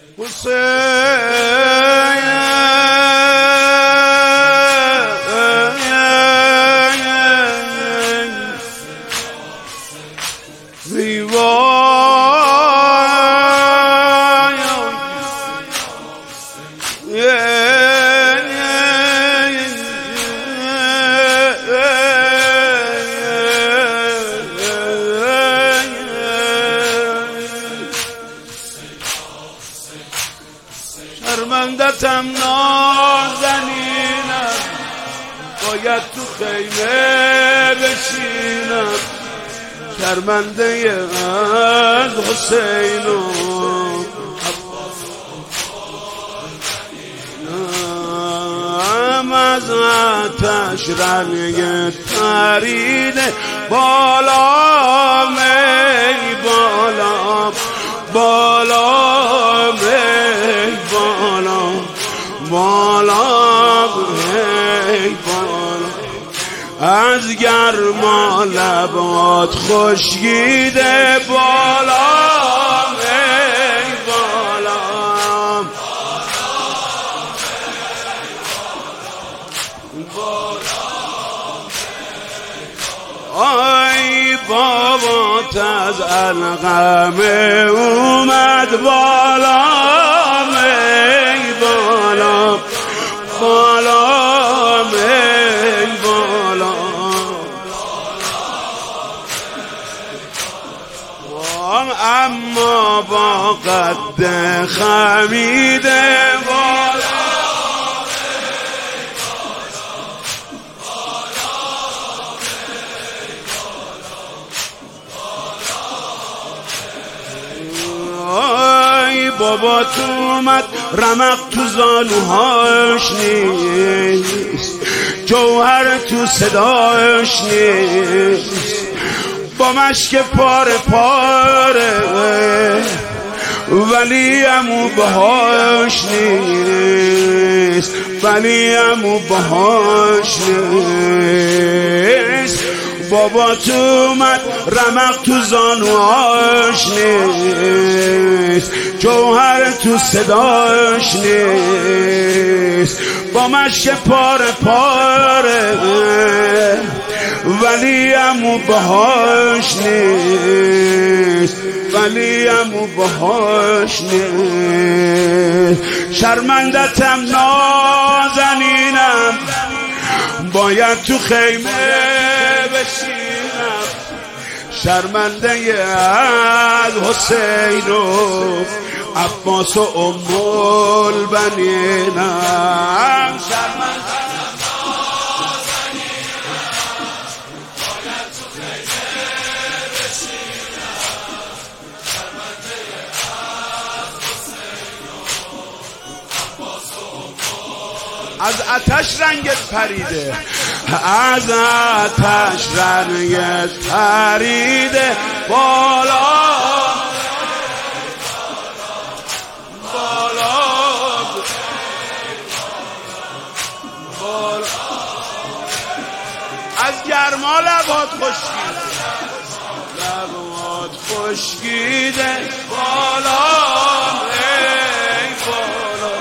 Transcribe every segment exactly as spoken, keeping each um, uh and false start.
شرمندتم نازنینم، باید تو خیمه بشینم. شرمنده از حسین و هم از آتش رنگ پریده بالا می بالا بالا می بالا بالا می بالا. از گرما لبات خشکیده بالا می بالا آی بابات از علقمه اومد بالا می بالا بالا می بالا. اما با قد خمیده بالا بابا تو اومد رمق تو زانوهاش نیست، جوهر تو صداش نیست، با مشک پاره پاره ولی امو بهاش نیست، ولی امو بهاش نیست. بابا تو اومد رمق تو زانوهاش نیست، جوهر تو صداش نیست، با مشک پاره پاره ولی امو بهاش نیست، ولی امو بهاش نیست. شرمندتم نازنینم، باید تو خیمه بشینم. شرمنده از حسین و عباس و ام البنینم. شرمنده از آتش رنگت پریده، از آتش رنگت پریده بالا بالا بالا. از گرما لبات خشکیده، لبات خشکیده بالا ای بالا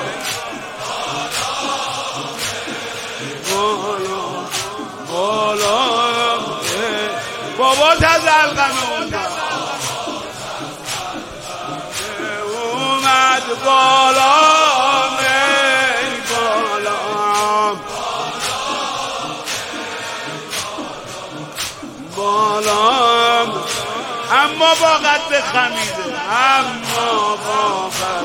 بالا. بابات از علقمه اومد بالا می بالا بالا. اما با قد خمیده، اما با قد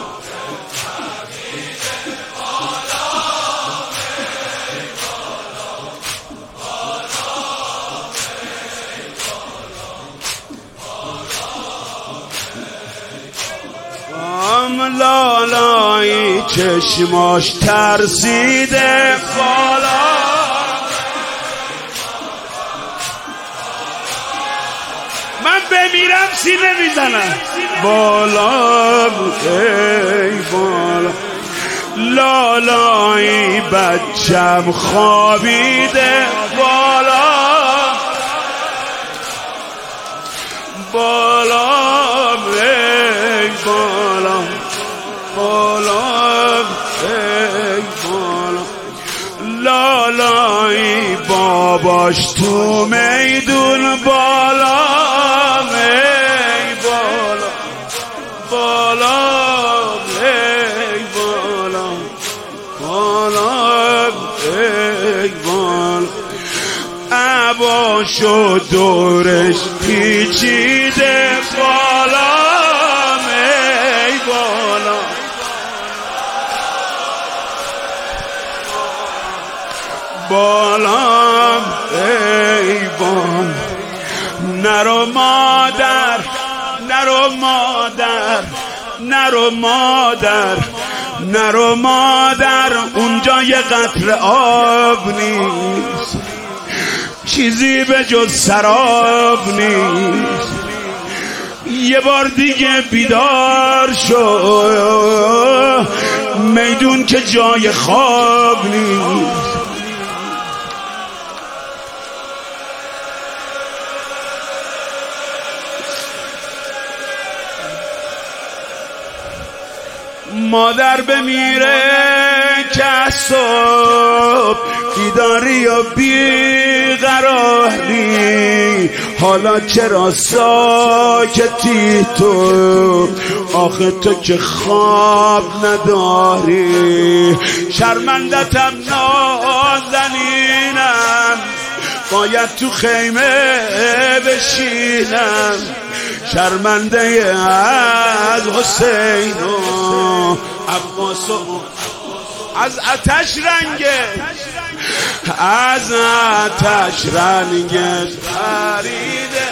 لالایی چشماش ترسیده بالا من بمیرم سینه میزنم بالا ای بالا. لالایی بچم خوابیده بالا بالا ای بالا بالا ای بالا لالایی باباش تو میدون بالا ای بالا بالا ای بالا بالا ای بالا عباشو دورش پیچیده بالا ای بالا بالا ای بالا نرو مادر نرو مادر نرو مادر نرو مادر اونجا یه قطره آب نیست چیزی به جز سراب نیست یه بار دیگه بیدار شو میدون که جای خواب نیست مادر بمیره که صبح بیداری و بیقراری حالا چرا ساکتی تو آخه تو که خواب نداری شرمندتم نازنینم باید تو خیمه بشینم شرمنده از حسین و عباس و از آتش رنگه از آتش رنگه خریده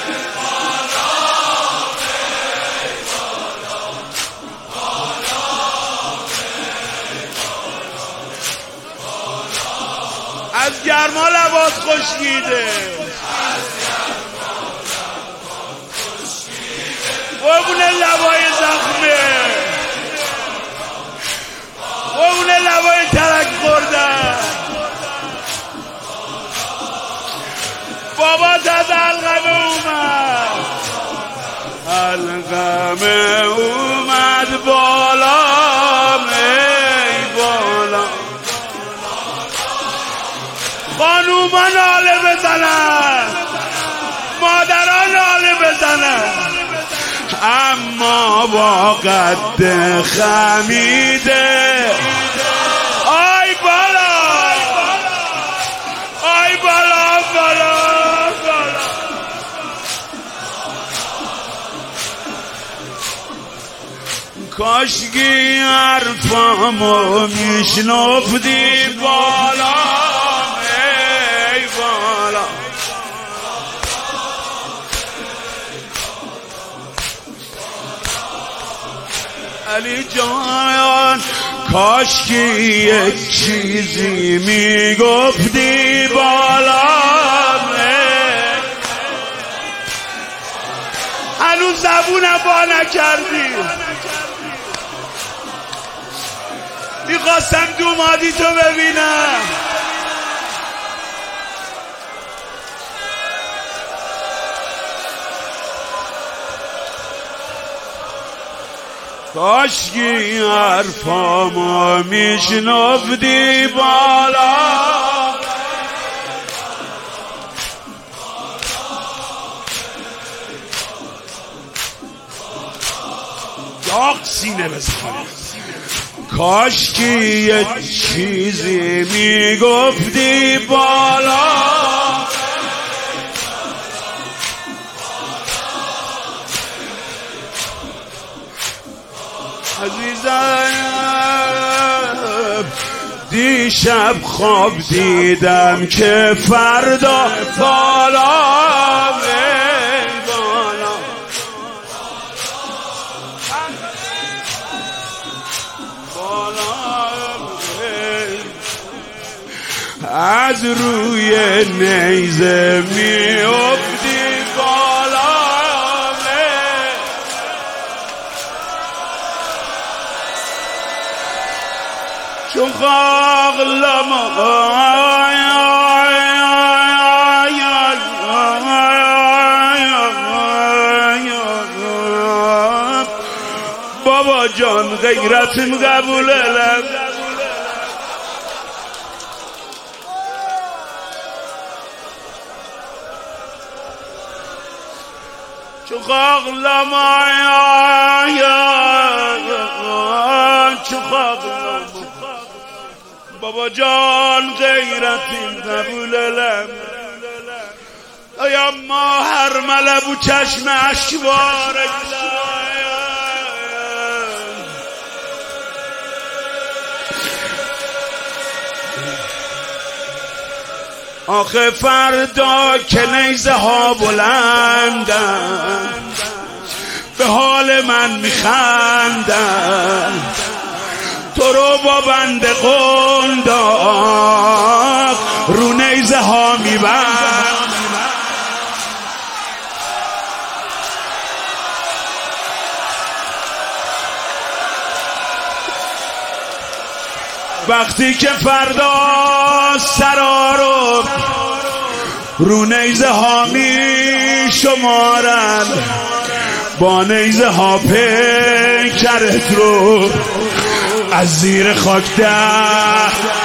از گرما لباس خشکیده قربون لبای زخمه قربون لبای ترک خوردن بابا از علقمه اومد علقمه اومد بالا ای بالا خانوما ناله بزنن مادران ناله بزنن اما با قد خمیده آی بالا آی بالا بالا بالا کاشکی حرفامو میشنفدی بالا ای بالا علی جان کاشکی یک چیزی میگفتی بالا هنوز زبونم با نکردی میخواستم دومادی تو ببینم کاشکی حرفامو میشنفدی بالا داغ سینه بزنی کاشکی یه چیزی میگفتی بالا عزیزم دیشب خواب دیدم که فردا بالا بالا بالا از روی نیزه میافتی بالا چون خاغلم بابا جان غیرتیم قبول لم چو خاق لما چو خاق بابا جان غیرتیم قبول لم ایا ما هر ملبو چشم اشوار آخه فردا که نیزه ها بلندن به حال من میخندن تو رو با بند قنداق رو نیزه ها میبند وقتی که فردا سرا رو رو نیزه ها می شمارن با نیزه ها پیکرت رو از زیر خاک ده